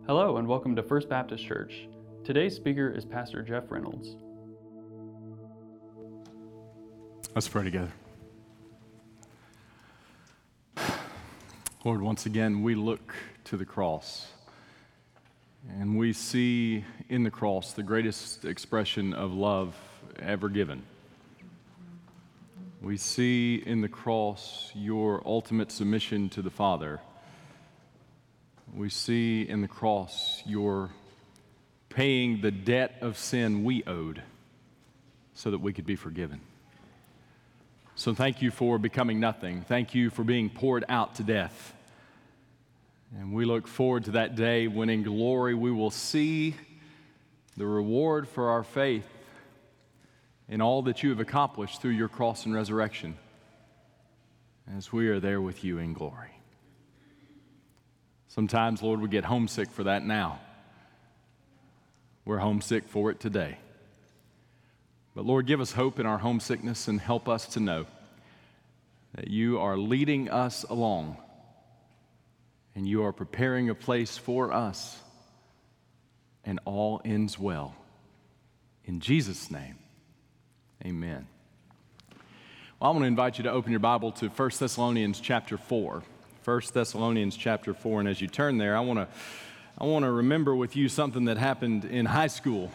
Hello and welcome to First Baptist Church. Today's speaker is Pastor Jeff Reynolds. Let's pray together. Lord, once again, we look to the cross, and we see in the cross the greatest expression of love ever given. We see in the cross your ultimate submission to the Father. We see in the cross your paying the debt of sin we owed so that we could be forgiven. So thank you for becoming nothing. Thank you for being poured out to death. And we look forward to that day when in glory we will see the reward for our faith in all that you have accomplished through your cross and resurrection as we are there with you in glory. Sometimes, Lord, we get homesick for that now. We're homesick for it today. But Lord, give us hope in our homesickness and help us to know that you are leading us along and you are preparing a place for us, and all ends well. In Jesus' name, amen. Well, I want to invite you to open your Bible to 1 Thessalonians chapter 4. 1 Thessalonians chapter 4, and as you turn there, I want to remember with you something that happened in high school.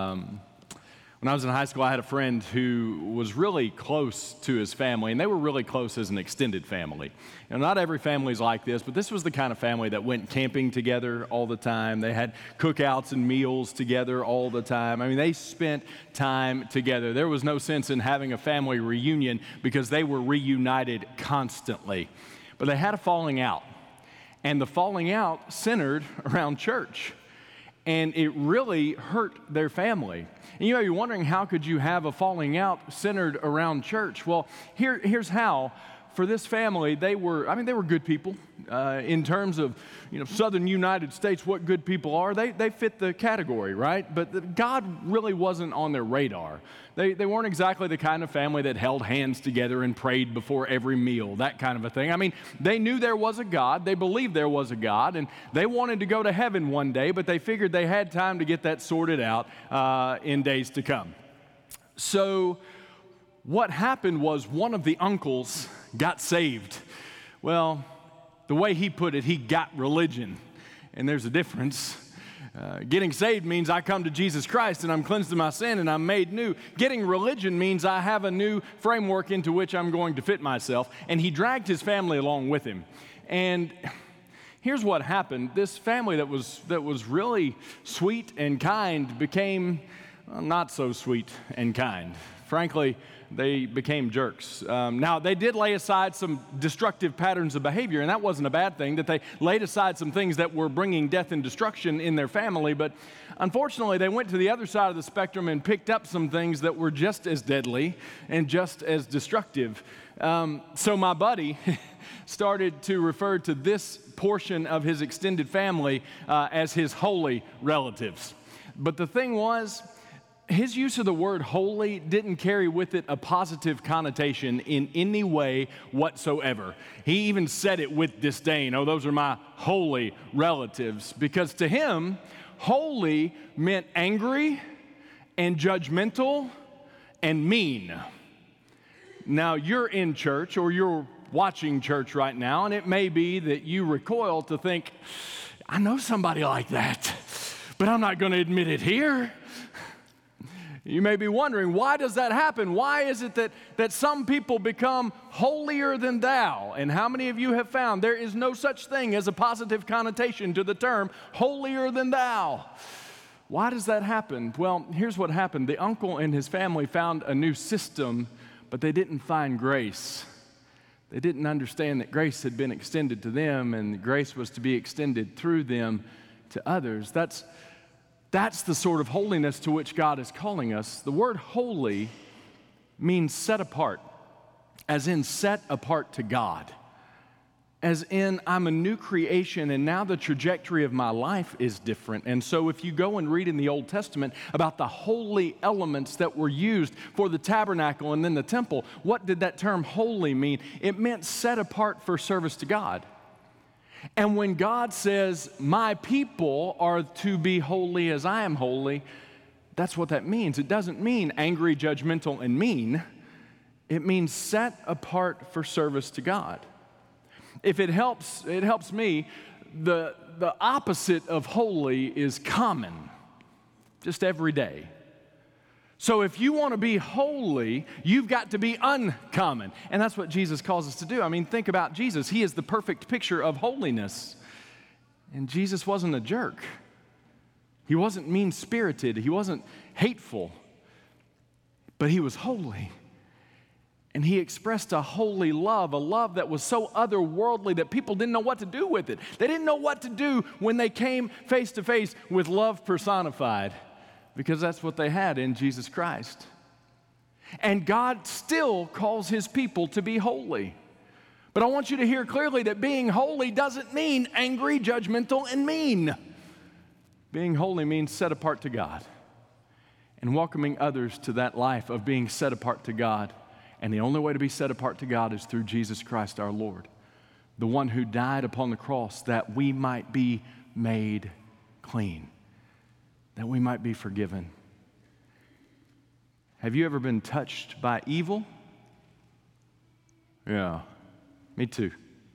When I was in high school, I had a friend who was really close to his family, and they were really close as an extended family. You know, not every family is like this, but this was the kind of family that went camping together all the time. They had cookouts and meals together all the time. I mean, they spent time together. There was no sense in having a family reunion because they were reunited constantly. But they had a falling out, and the falling out centered around church, and it really hurt their family. And you may be wondering, how could you have a falling out centered around church? Well, here's how. For this family, they were good people. In terms of, southern United States, what good people are, they fit the category, right? But God really wasn't on their radar. They weren't exactly the kind of family that held hands together and prayed before every meal, that kind of a thing. I mean, they knew there was a God, they believed there was a God, and they wanted to go to heaven one day, but they figured they had time to get that sorted out in days to come. So what happened was one of the uncles got saved. Well, the way he put it, he got religion. And there's a difference. Getting saved means I come to Jesus Christ and I'm cleansed of my sin and I'm made new. Getting religion means I have a new framework into which I'm going to fit myself. And he dragged his family along with him. And here's what happened. This family that was really sweet and kind became not so sweet and kind. Frankly, they became jerks. Now, they did lay aside some destructive patterns of behavior, and that wasn't a bad thing, that they laid aside some things that were bringing death and destruction in their family, but unfortunately, they went to the other side of the spectrum and picked up some things that were just as deadly and just as destructive. So my buddy started to refer to this portion of his extended family as his holy relatives. But the thing was, his use of the word holy didn't carry with it a positive connotation in any way whatsoever. He even said it with disdain. Oh, those are my holy relatives. Because to him, holy meant angry and judgmental and mean. Now, you're in church or you're watching church right now, and it may be that you recoil to think, I know somebody like that, but I'm not going to admit it here. You may be wondering, why does that happen? Why is it that some people become holier than thou? And how many of you have found there is no such thing as a positive connotation to the term holier than thou? Why does that happen? Well, here's what happened. The uncle and his family found a new system, but they didn't find grace. They didn't understand that grace had been extended to them and grace was to be extended through them to others. That's the sort of holiness to which God is calling us. The word holy means set apart, as in set apart to God. As in, I'm a new creation and now the trajectory of my life is different. And so if you go and read in the Old Testament about the holy elements that were used for the tabernacle and then the temple, what did that term holy mean? It meant set apart for service to God. And when God says, my people are to be holy as I am holy, that's what that means. It doesn't mean angry, judgmental, and mean. It means set apart for service to God. If it helps me, the opposite of holy is common, just every day. So if you want to be holy, you've got to be uncommon. And that's what Jesus calls us to do. I mean, think about Jesus. He is the perfect picture of holiness. And Jesus wasn't a jerk. He wasn't mean-spirited. He wasn't hateful. But he was holy. And he expressed a holy love, a love that was so otherworldly that people didn't know what to do with it. They didn't know what to do when they came face to face with love personified, because that's what they had in Jesus Christ. And God still calls his people to be holy. But I want you to hear clearly that being holy doesn't mean angry, judgmental, and mean. Being holy means set apart to God and welcoming others to that life of being set apart to God. And the only way to be set apart to God is through Jesus Christ our Lord, the one who died upon the cross that we might be made clean, that we might be forgiven. Have you ever been touched by evil? Yeah, me too.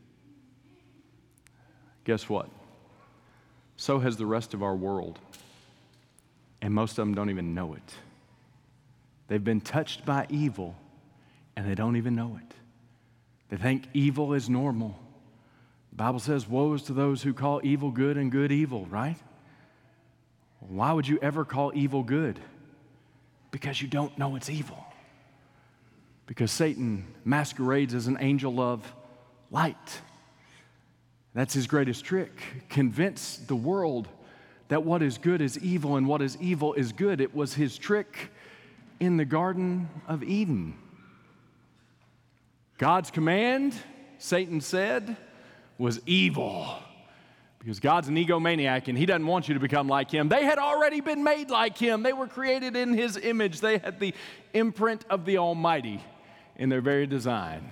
Guess what? So has the rest of our world, and most of them don't even know it. They've been touched by evil, and they don't even know it. They think evil is normal. The Bible says, woe is to those who call evil good and good evil, right? Why would you ever call evil good? Because you don't know it's evil. Because Satan masquerades as an angel of light. That's his greatest trick. Convince the world that what is good is evil and what is evil is good. It was his trick in the Garden of Eden. God's command, Satan said, was evil. Because God's an egomaniac and he doesn't want you to become like him. They had already been made like him. They were created in his image. They had the imprint of the Almighty in their very design.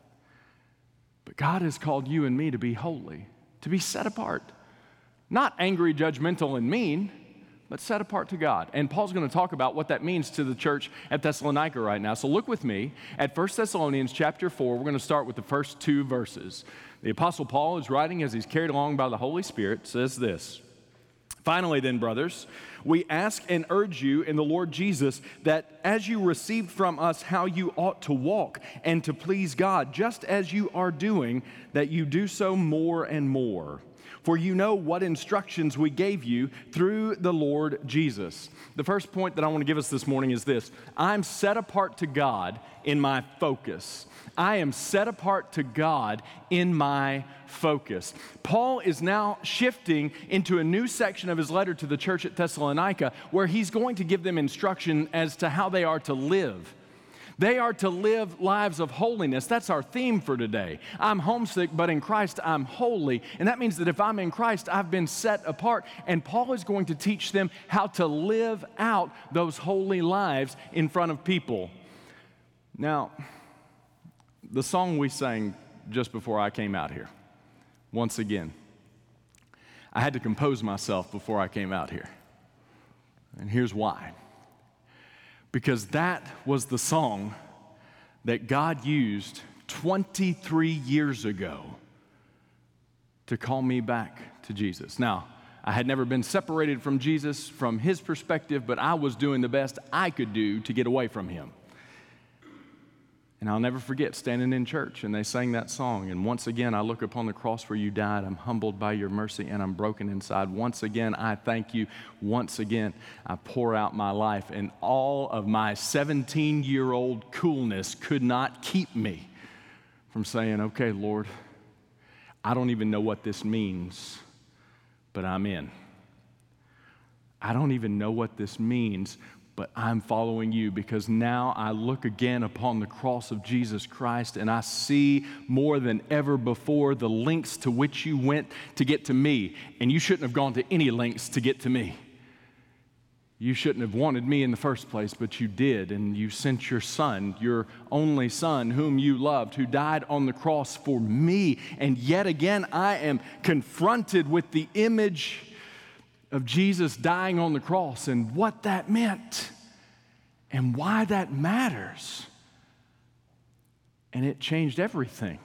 But God has called you and me to be holy, to be set apart. Not angry, judgmental, and mean, but set apart to God. And Paul's going to talk about what that means to the church at Thessalonica right now. So look with me at 1 Thessalonians chapter 4. We're going to start with the first 2 verses. The Apostle Paul is writing as he's carried along by the Holy Spirit, says this: Finally then, brothers, we ask and urge you in the Lord Jesus that as you received from us how you ought to walk and to please God, just as you are doing, that you do so more and more. For you know what instructions we gave you through the Lord Jesus. The first point that I want to give us this morning is this: I'm set apart to God in my focus. I am set apart to God in my focus. Paul is now shifting into a new section of his letter to the church at Thessalonica where he's going to give them instruction as to how they are to live. They are to live lives of holiness. That's our theme for today. I'm homesick, but in Christ I'm holy. And that means that if I'm in Christ, I've been set apart. And Paul is going to teach them how to live out those holy lives in front of people. Now, the song we sang just before I came out here, once again, I had to compose myself before I came out here. And here's why. Because that was the song that God used 23 years ago to call me back to Jesus. Now, I had never been separated from Jesus from his perspective, but I was doing the best I could do to get away from him. And I'll never forget standing in church and they sang that song. And once again, I look upon the cross where you died. I'm humbled by your mercy and I'm broken inside. Once again, I thank you. Once again, I pour out my life. And all of my 17-year-old coolness could not keep me from saying, okay, Lord, I don't even know what this means, but I'm in. I don't even know what this means, but I'm following you, because now I look again upon the cross of Jesus Christ and I see more than ever before the lengths to which you went to get to me. And you shouldn't have gone to any lengths to get to me. You shouldn't have wanted me in the first place, but you did, and you sent your son, your only son, whom you loved, who died on the cross for me. And yet again, I am confronted with the image of Jesus dying on the cross and what that meant and why that matters. And it changed everything.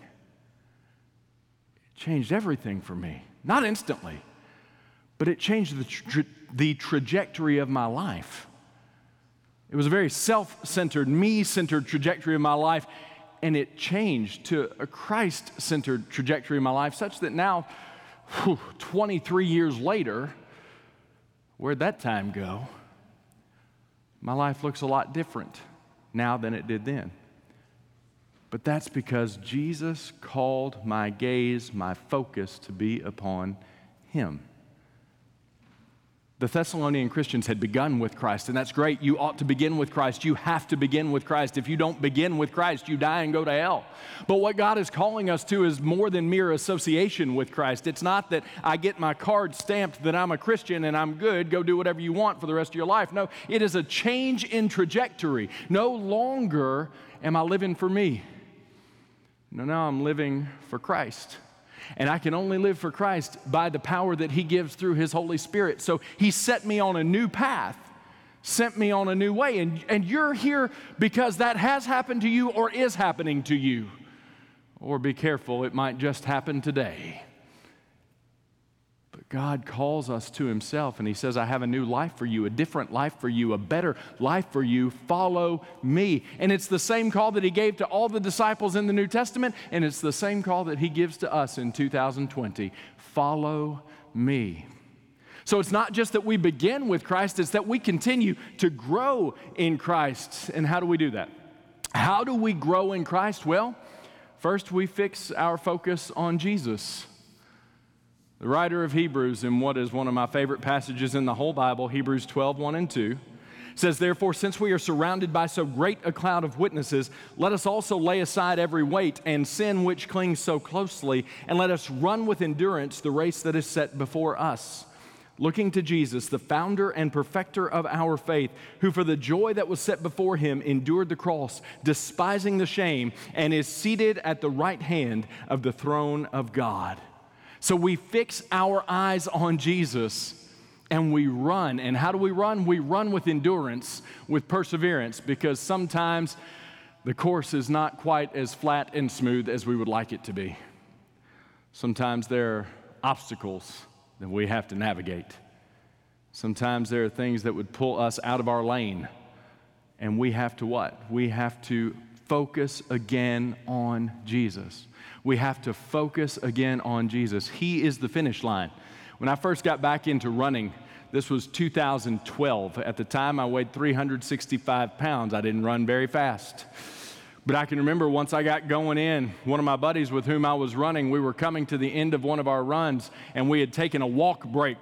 It changed everything for me. Not instantly, but it changed the trajectory of my life. It was a very self-centered, me-centered trajectory of my life, and it changed to a Christ-centered trajectory of my life, such that now, 23 years later, where'd that time go? My life looks a lot different now than it did then. But that's because Jesus called my gaze, my focus to be upon Him. The Thessalonian Christians had begun with Christ, and that's great. You ought to begin with Christ. You have to begin with Christ. If you don't begin with Christ, you die and go to hell. But what God is calling us to is more than mere association with Christ. It's not that I get my card stamped that I'm a Christian and I'm good, go do whatever you want for the rest of your life. No, it is a change in trajectory. No longer am I living for me. No, now I'm living for Christ. And I can only live for Christ by the power that He gives through His Holy Spirit. So He set me on a new path, sent me on a new way. And you're here because that has happened to you or is happening to you. Or be careful, it might just happen today. But God calls us to Himself, and He says, I have a new life for you, a different life for you, a better life for you. Follow me. And it's the same call that He gave to all the disciples in the New Testament, and it's the same call that He gives to us in 2020. Follow me. So it's not just that we begin with Christ, it's that we continue to grow in Christ. And how do we do that? How do we grow in Christ? Well, first we fix our focus on Jesus. The writer of Hebrews, in what is one of my favorite passages in the whole Bible, Hebrews 12, 1 and 2, says, therefore, since we are surrounded by so great a cloud of witnesses, let us also lay aside every weight and sin which clings so closely, and let us run with endurance the race that is set before us. Looking to Jesus, the founder and perfecter of our faith, who for the joy that was set before Him endured the cross, despising the shame, and is seated at the right hand of the throne of God. So we fix our eyes on Jesus and we run. And how do we run? We run with endurance, with perseverance, because sometimes the course is not quite as flat and smooth as we would like it to be. Sometimes there are obstacles that we have to navigate. Sometimes there are things that would pull us out of our lane. And we have to what? We have to focus again on Jesus. We have to focus again on Jesus. He is the finish line. When I first got back into running, this was 2012. At the time, I weighed 365 pounds. I didn't run very fast. But I can remember once I got going in, one of my buddies with whom I was running, we were coming to the end of one of our runs, and we had taken a walk break.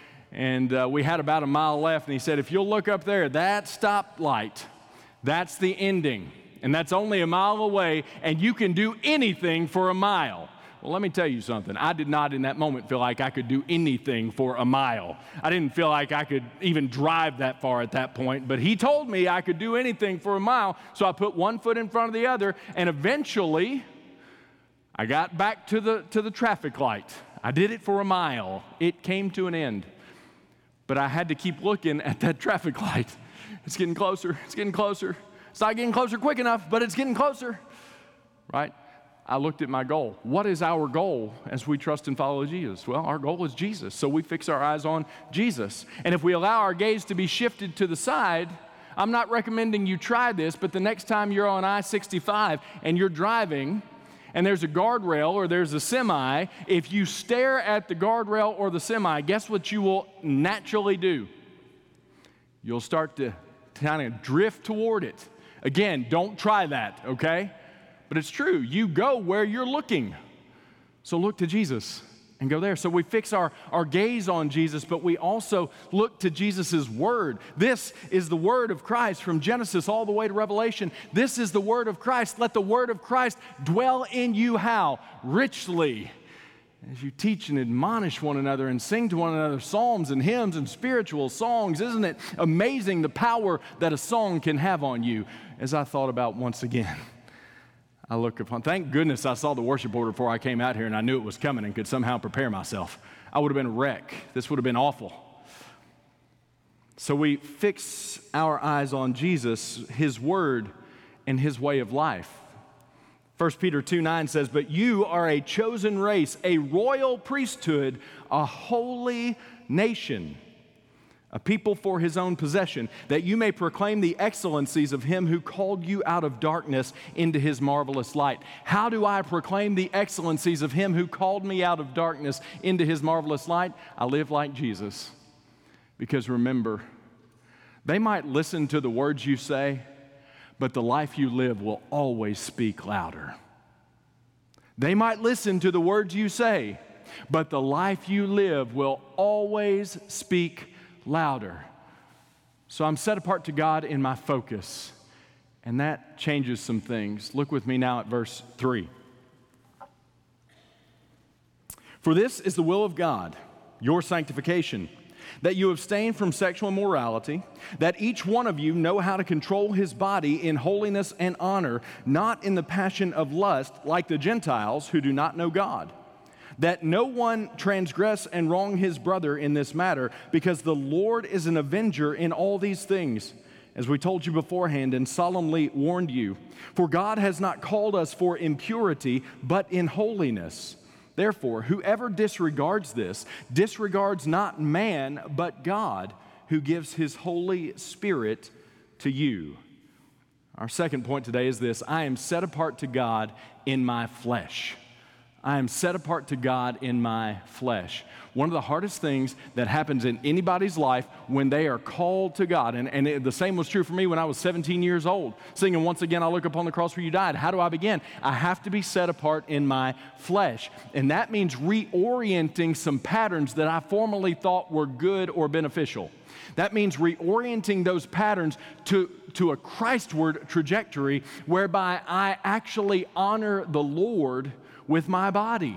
And we had about a mile left, and he said, if you'll look up there, that stoplight, that's the ending. And that's only a mile away, and you can do anything for a mile. Well, let me tell you something. I did not in that moment feel like I could do anything for a mile. I didn't feel like I could even drive that far at that point, but he told me I could do anything for a mile, so I put one foot in front of the other, and eventually I got back to the traffic light. I did it for a mile. It came to an end. But I had to keep looking at that traffic light. It's getting closer. It's getting closer. It's not getting closer quick enough, but it's getting closer, right? I looked at my goal. What is our goal as we trust and follow Jesus? Well, our goal is Jesus, so we fix our eyes on Jesus. And if we allow our gaze to be shifted to the side, I'm not recommending you try this, but the next time you're on I-65 and you're driving and there's a guardrail or there's a semi, if you stare at the guardrail or the semi, guess what you will naturally do? You'll start to kind of drift toward it. Again, don't try that, okay? But it's true. You go where you're looking. So look to Jesus and go there. So we fix our gaze on Jesus, but we also look to Jesus' word. This is the word of Christ from Genesis all the way to Revelation. This is the word of Christ. Let the word of Christ dwell in you how? Richly. as you teach and admonish one another and sing to one another psalms and hymns and spiritual songs. Isn't it amazing the power that a song can have on you? As I thought about once again, I look upon, thank goodness I saw the worship order before I came out here and I knew it was coming and could somehow prepare myself. I would have been a wreck. This would have been awful. So we fix our eyes on Jesus, His Word, and His way of life. 1 Peter 2:9 says, "But you are a chosen race, a royal priesthood, a holy nation, a people for His own possession, that you may proclaim the excellencies of Him who called you out of darkness into His marvelous light." How do I proclaim the excellencies of Him who called me out of darkness into His marvelous light? I live like Jesus. Because remember, they might listen to the words you say, but the life you live will always speak louder. They might listen to the words you say, but the life you live will always speak louder. So I'm set apart to God in my focus, and that changes some things. Look with me now at verse 3. "For this is the will of God, your sanctification, that you abstain from sexual immorality, that each one of you know how to control his body in holiness and honor, not in the passion of lust like the Gentiles who do not know God, that no one transgress and wrong his brother in this matter, because the Lord is an avenger in all these things, as we told you beforehand and solemnly warned you. For God has not called us for impurity, but in holiness. Therefore, whoever disregards this disregards not man, but God, who gives His Holy Spirit to you." Our second point today is this: I am set apart to God in my flesh. I am set apart to God in my flesh. One of the hardest things that happens in anybody's life when they are called to God, and the same was true for me when I was 17 years old, singing "Once Again I Look Upon the Cross Where You Died." How do I begin? I have to be set apart in my flesh. And that means reorienting some patterns that I formerly thought were good or beneficial. That means reorienting those patterns to a Christward trajectory whereby I actually honor the Lord with my body.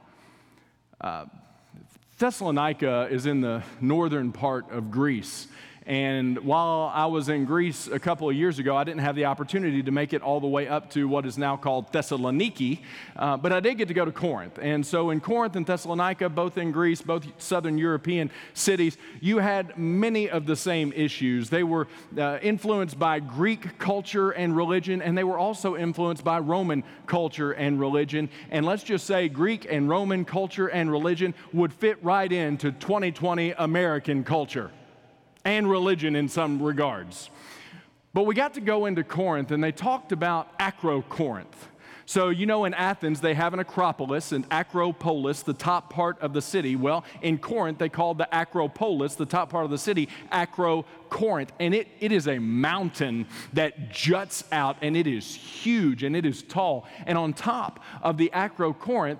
Thessalonica is in the northern part of Greece. And while I was in Greece a couple of years ago, I didn't have the opportunity to make it all the way up to what is now called Thessaloniki, but I did get to go to Corinth. And so in Corinth and Thessalonica, both in Greece, both southern European cities, you had many of the same issues. They were influenced by Greek culture and religion, and they were also influenced by Roman culture and religion. And let's just say Greek and Roman culture and religion would fit right into 2020 American culture and religion in some regards. But we got to go into Corinth, and they talked about Acrocorinth. So, you know, in Athens, they have an Acropolis, and Acropolis, the top part of the city. Well, in Corinth, they called the Acropolis, the top part of the city, Acrocorinth. And it is a mountain that juts out, and it is huge, and it is tall. And on top of the Acrocorinth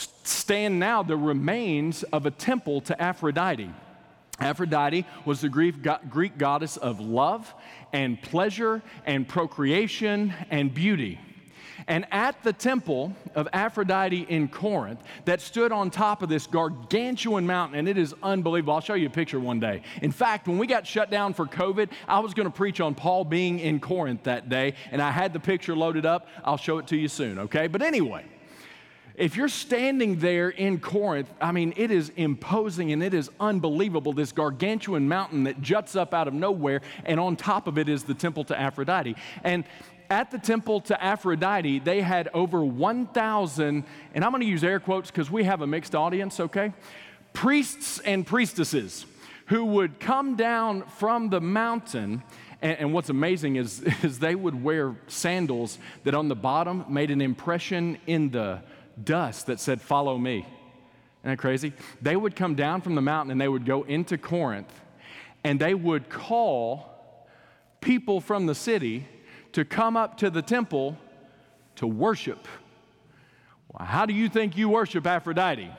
stand now the remains of a temple to Aphrodite. Aphrodite was the Greek goddess of love and pleasure and procreation and beauty. And at the temple of Aphrodite in Corinth that stood on top of this gargantuan mountain, and it is unbelievable. I'll show you a picture one day. In fact, when we got shut down for COVID, I was going to preach on Paul being in Corinth that day, and I had the picture loaded up. I'll show it to you soon, okay? But anyway, if you're standing there in Corinth, I mean, it is imposing and it is unbelievable, this gargantuan mountain that juts up out of nowhere, and on top of it is the temple to Aphrodite. And at the temple to Aphrodite, they had over 1,000, and I'm going to use air quotes because we have a mixed audience, okay? Priests and priestesses who would come down from the mountain. And what's amazing is they would wear sandals that on the bottom made an impression in the dust that said, "Follow me." Isn't that crazy? They would come down from the mountain and they would go into Corinth, and they would call people from the city to come up to the temple to worship. Well, how do you think you worship Aphrodite?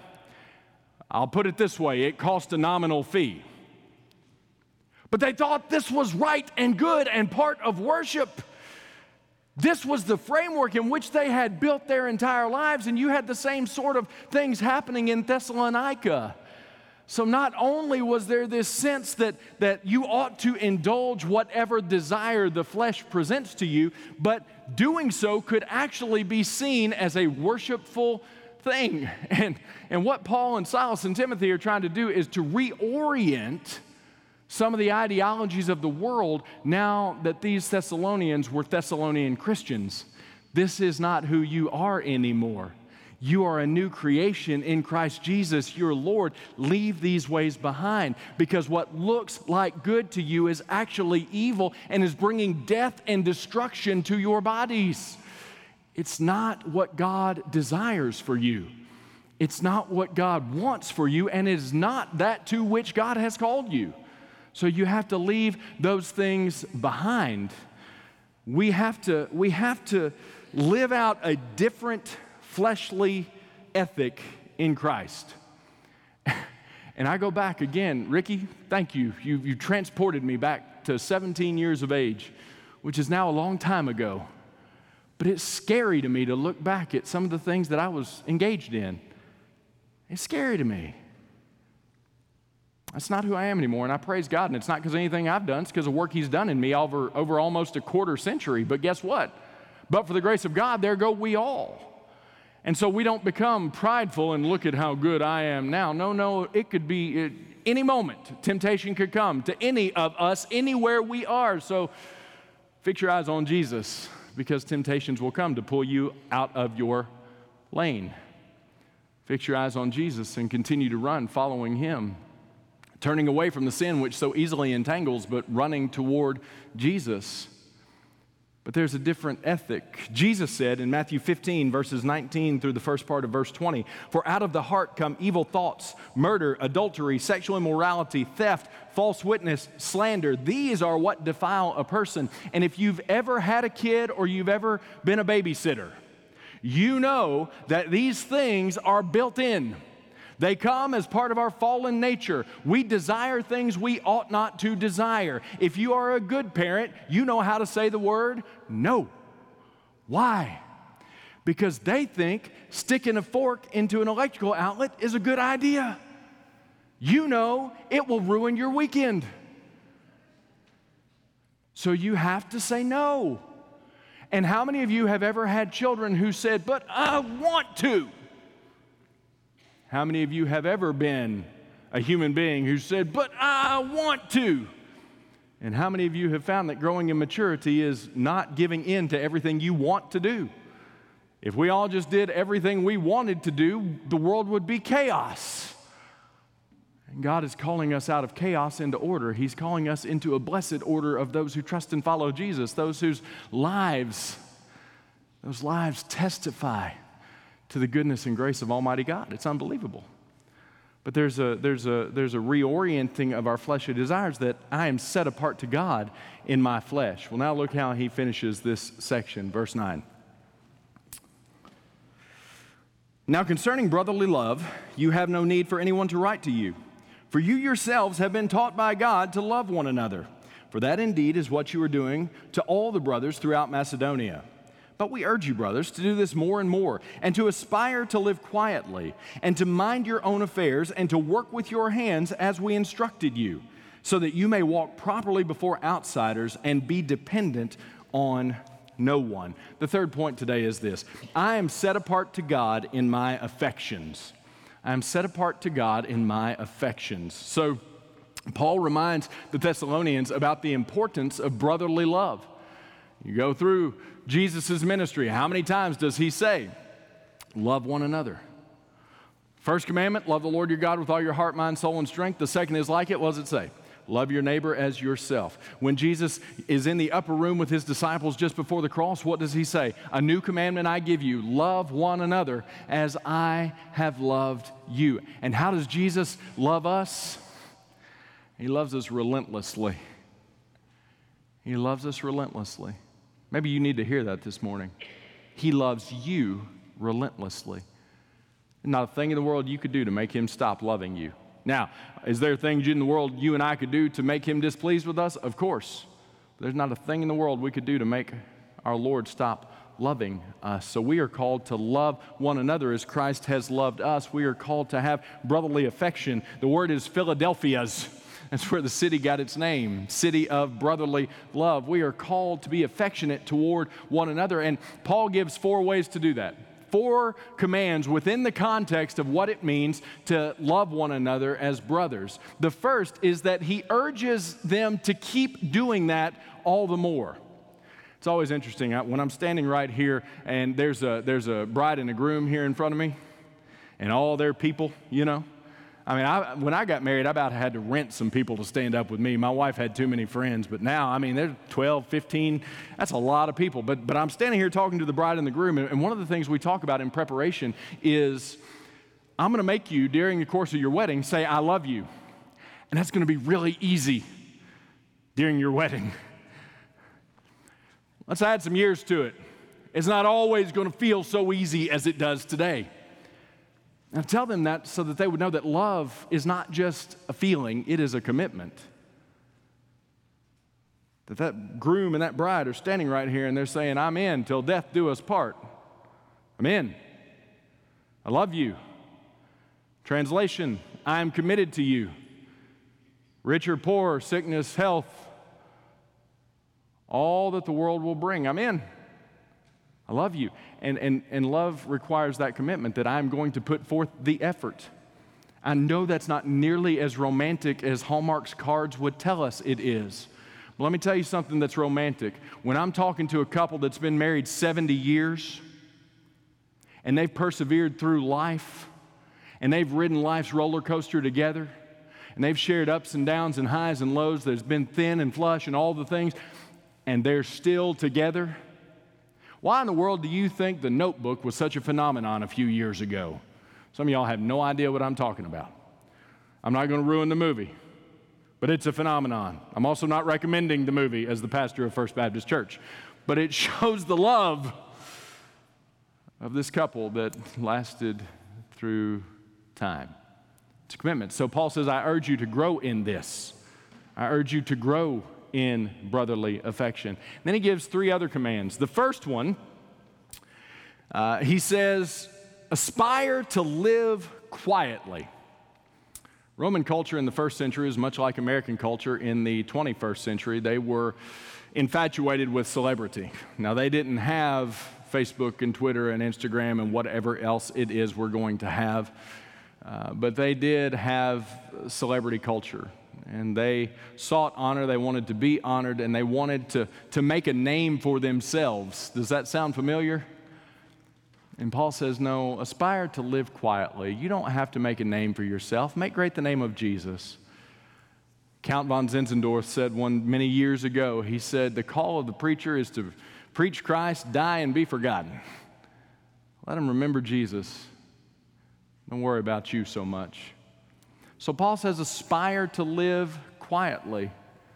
I'll put it this way: it cost a nominal fee. But they thought this was right and good and part of worship. This was the framework in which they had built their entire lives, and you had the same sort of things happening in Thessalonica. So not only was there this sense that you ought to indulge whatever desire the flesh presents to you, but doing so could actually be seen as a worshipful thing. And what Paul and Silas and Timothy are trying to do is to reorient some of the ideologies of the world now that these Thessalonians were Thessalonian Christians. This is not who you are anymore. You are a new creation in Christ Jesus, your Lord. Leave these ways behind, because what looks like good to you is actually evil and is bringing death and destruction to your bodies. It's not what God desires for you. It's not what God wants for you, and it is not that to which God has called you. So you have to leave those things behind. We have to live out a different fleshly ethic in Christ. And I go back again, Ricky, thank you. You transported me back to 17 years of age, which is now a long time ago. But it's scary to me to look back at some of the things that I was engaged in. It's scary to me. That's not who I am anymore, and I praise God, and it's not because of anything I've done. It's because of work He's done in me over almost a quarter century. But guess what? But for the grace of God, there go we all. And so we don't become prideful and look at how good I am now. No, it could be any moment. Temptation could come to any of us, anywhere we are. So fix your eyes on Jesus, because temptations will come to pull you out of your lane. Fix your eyes on Jesus and continue to run following Him, turning away from the sin which so easily entangles, but running toward Jesus. But there's a different ethic. Jesus said in Matthew 15, verses 19 through the first part of verse 20, "For out of the heart come evil thoughts, murder, adultery, sexual immorality, theft, false witness, slander. These are what defile a person." And if you've ever had a kid or you've ever been a babysitter, you know that these things are built in. They come as part of our fallen nature. We desire things we ought not to desire. If you are a good parent, you know how to say the word no. Why? Because they think sticking a fork into an electrical outlet is a good idea. You know it will ruin your weekend. So you have to say no. And how many of you have ever had children who said, "But I want to"? How many of you have ever been a human being who said, "But I want to"? And how many of you have found that growing in maturity is not giving in to everything you want to do? If we all just did everything we wanted to do, the world would be chaos. And God is calling us out of chaos into order. He's calling us into a blessed order of those who trust and follow Jesus, those whose lives testify to the goodness and grace of Almighty God. It's unbelievable. But there's a reorienting of our fleshly desires, that I am set apart to God in my flesh. Well, now look how he finishes this section, verse 9. "Now concerning brotherly love, you have no need for anyone to write to you, for you yourselves have been taught by God to love one another. For that indeed is what you are doing to all the brothers throughout Macedonia. But we urge you, brothers, to do this more and more, and to aspire to live quietly, and to mind your own affairs, and to work with your hands as we instructed you, so that you may walk properly before outsiders and be dependent on no one." The third point today is this: I am set apart to God in my affections. I am set apart to God in my affections. So Paul reminds the Thessalonians about the importance of brotherly love. You go through Jesus' ministry, how many times does he say, love one another? First commandment, love the Lord your God with all your heart, mind, soul, and strength. The second is like it. What does it say? Love your neighbor as yourself. When Jesus is in the upper room with his disciples just before the cross, what does he say? A new commandment I give you, love one another as I have loved you. And how does Jesus love us? He loves us relentlessly. He loves us relentlessly. Maybe you need to hear that this morning. He loves you relentlessly. Not a thing in the world you could do to make him stop loving you. Now, is there things in the world you and I could do to make him displeased with us? Of course. There's not a thing in the world we could do to make our Lord stop loving us. So we are called to love one another as Christ has loved us. We are called to have brotherly affection. The word is Philadelphia's. That's where the city got its name, city of brotherly love. We are called to be affectionate toward one another. And Paul gives 4 ways to do that. 4 commands within the context of what it means to love one another as brothers. The first is that he urges them to keep doing that all the more. It's always interesting. When I'm standing right here and there's a bride and a groom here in front of me and all their people, you know. I mean, when I got married, I about had to rent some people to stand up with me. My wife had too many friends, but now, I mean, there's 12, 15, that's a lot of people. But I'm standing here talking to the bride and the groom, and one of the things we talk about in preparation is I'm going to make you, during the course of your wedding, say, I love you. And that's going to be really easy during your wedding. Let's add some years to it. It's not always going to feel so easy as it does today. Now tell them that so that they would know that love is not just a feeling, it is a commitment. That groom and that bride are standing right here and they're saying, I'm in till death do us part. I'm in. I love you. Translation, I am committed to you. Rich or poor, sickness, health, all that the world will bring, I'm in. I love you. And love requires that commitment that I'm going to put forth the effort. I know that's not nearly as romantic as Hallmark's cards would tell us it is. But let me tell you something that's romantic. When I'm talking to a couple that's been married 70 years, and they've persevered through life, and they've ridden life's roller coaster together, and they've shared ups and downs and highs and lows, there's been thin and flush and all the things, and they're still together. Why in the world do you think The Notebook was such a phenomenon a few years ago? Some of y'all have no idea what I'm talking about. I'm not going to ruin the movie, but it's a phenomenon. I'm also not recommending the movie as the pastor of First Baptist Church, but it shows the love of this couple that lasted through time. It's a commitment. So Paul says, I urge you to grow in this. I urge you to grow in brotherly affection. Then he gives 3 other commands. The first one, he says, aspire to live quietly. Roman culture in the first century is much like American culture in the 21st century. They were infatuated with celebrity. Now, they didn't have Facebook and Twitter and Instagram and whatever else it is we're going to have, but they did have celebrity culture. And they sought honor, they wanted to be honored, and they wanted to make a name for themselves. Does that sound familiar? And Paul says, no, aspire to live quietly. You don't have to make a name for yourself. Make great the name of Jesus. Count von Zinzendorf said many years ago, he said, the call of the preacher is to preach Christ, die, and be forgotten. Let them remember Jesus. Don't worry about you so much. So Paul says, aspire to live quietly.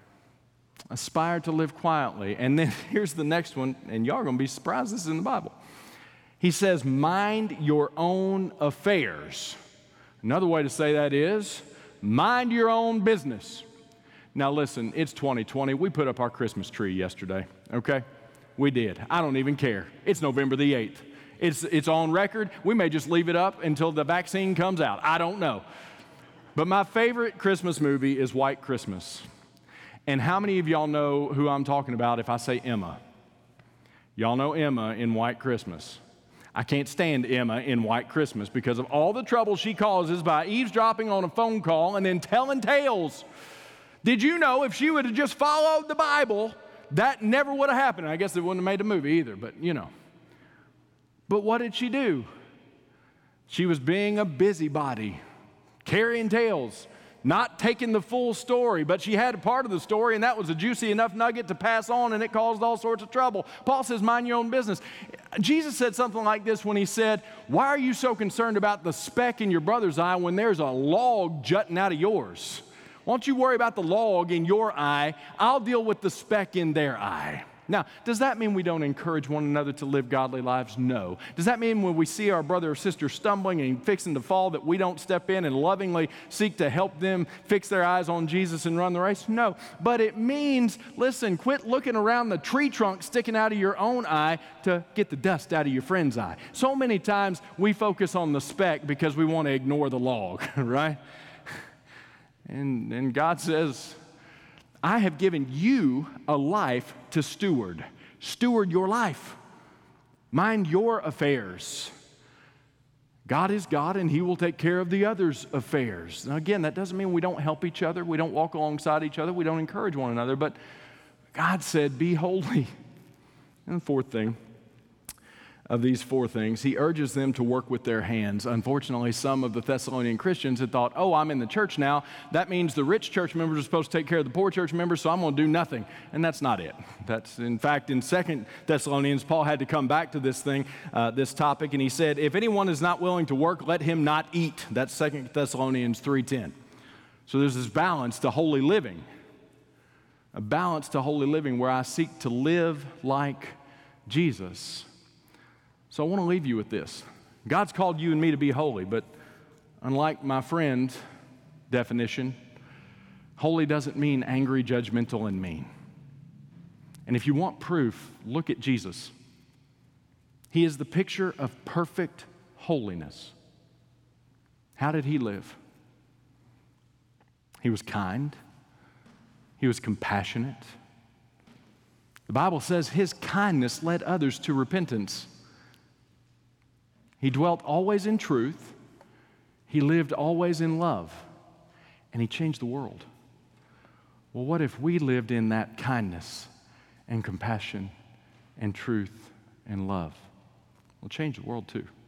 Aspire to live quietly. And then here's the next one, and y'all are going to be surprised this is in the Bible. He says, mind your own affairs. Another way to say that is, mind your own business. Now listen, it's 2020. We put up our Christmas tree yesterday, okay? We did. I don't even care. It's November the 8th. It's on record. We may just leave it up until the vaccine comes out. I don't know. But my favorite Christmas movie is White Christmas. And how many of y'all know who I'm talking about if I say Emma? Y'all know Emma in White Christmas. I can't stand Emma in White Christmas because of all the trouble she causes by eavesdropping on a phone call and then telling tales. Did you know if she would have just followed the Bible, that never would have happened? I guess they wouldn't have made a movie either, but you know. But what did she do? She was being a busybody. Carrying tales, not taking the full story, but she had a part of the story, and that was a juicy enough nugget to pass on, and it caused all sorts of trouble. Paul says, mind your own business. Jesus said something like this when he said, why are you so concerned about the speck in your brother's eye when there's a log jutting out of yours? Why don't you worry about the log in your eye? I'll deal with the speck in their eye. Now, does that mean we don't encourage one another to live godly lives? No. Does that mean when we see our brother or sister stumbling and fixing to fall that we don't step in and lovingly seek to help them fix their eyes on Jesus and run the race? No. But it means, listen, quit looking around the tree trunk sticking out of your own eye to get the dust out of your friend's eye. So many times we focus on the speck because we want to ignore the log, right? And God says, I have given you a life to steward. Steward your life. Mind your affairs. God is God, and He will take care of the others' affairs. Now, again, that doesn't mean we don't help each other, we don't walk alongside each other, we don't encourage one another, but God said, be holy. And the fourth thing of these four things, He urges them to work with their hands. Unfortunately, some of the Thessalonian Christians had thought, oh, I'm in the church now. That means the rich church members are supposed to take care of the poor church members, so I'm going to do nothing. And that's not it. That's, in fact, in 2 Thessalonians, Paul had to come back to this thing, this topic, and he said, if anyone is not willing to work, let him not eat. That's 2 Thessalonians 3:10. So there's this balance to holy living, a balance to holy living where I seek to live like Jesus. So I want to leave you with this. God's called you and me to be holy, but unlike my friend's definition, holy doesn't mean angry, judgmental, and mean. And if you want proof, look at Jesus. He is the picture of perfect holiness. How did He live? He was kind. He was compassionate. The Bible says His kindness led others to repentance. He dwelt always in truth, He lived always in love, and He changed the world. Well, what if we lived in that kindness and compassion and truth and love? We'll change the world too.